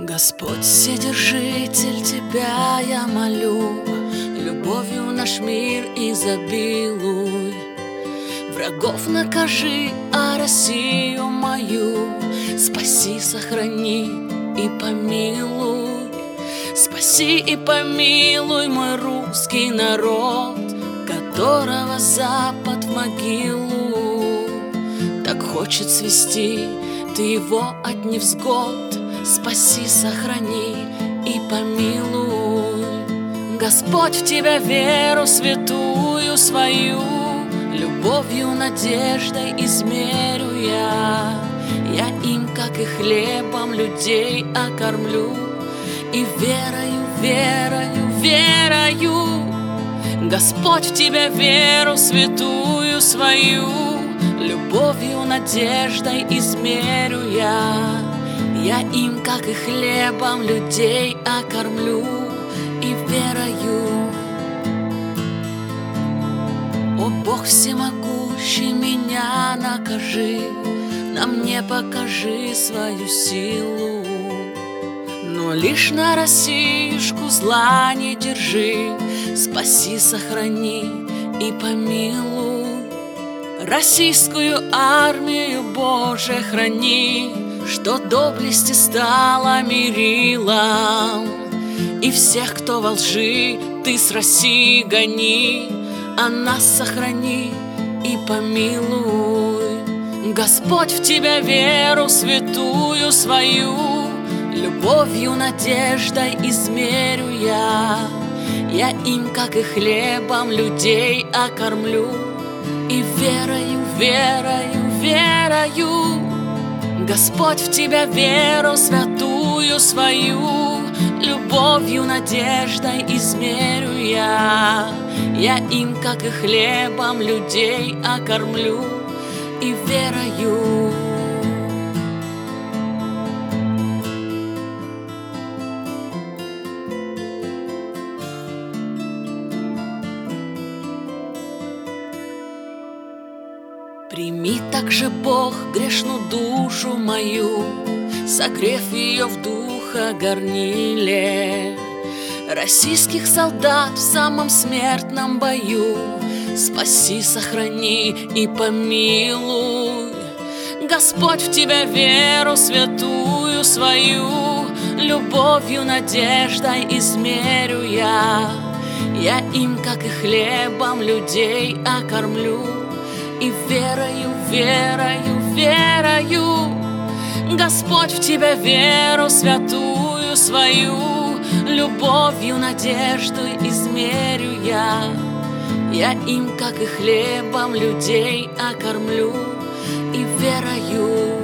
Господь Вседержитель, Тебя я молю, любовью наш мир изобилуй. Врагов накажи, а Россию мою спаси, сохрани и помилуй. Спаси и помилуй мой русский народ, которого Запад в могилу так хочет свести. Ты его от невзгод спаси, сохрани и помилуй. Господь, в Тебя веру святую свою любовью, надеждой измерю я. Я им, как и хлебом, людей окормлю. И верою, верою, верою, Господь, в Тебя веру святую свою любовью, надеждой измерю я. Я им, как и хлебом, людей окормлю. И верою. О Бог всемогущий, меня накажи, на мне покажи свою силу. Но лишь на Россиюшку зла не держи, спаси, сохрани и помилуй. Российскую армию, Боже, храни, что доблести стала мерилом. И всех, кто во лжи, Ты с России гони, а нас сохрани и помилуй. Господь, в Тебя веру святую свою любовью, надеждой измерю я. Я им, как и хлебом, людей окормлю. И верою, верою, верою, Господь, в Тебя веру святую свою любовью, надеждой измерю я. Я им, как и хлебом, людей окормлю. И верою. Прими также, Бог, грешную душу мою, согрев ее в духа горниле. Российских солдат в самом смертном бою спаси, сохрани и помилуй. Господь, в Тебя веру святую свою любовью, надеждой измерю я. Я им, как и хлебом, людей окормлю. И верою, верою, верою, Господь, в Тебя веру святую свою любовью, надеждой измерю я. Я им, как и хлебом, людей окормлю. И верою.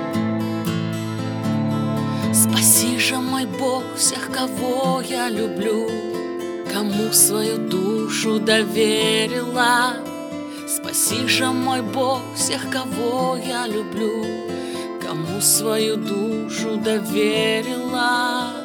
Спаси же, мой Бог, всех, кого я люблю, кому свою душу доверила. Спаси же, мой Бог, всех, кого я люблю, кому свою душу доверила.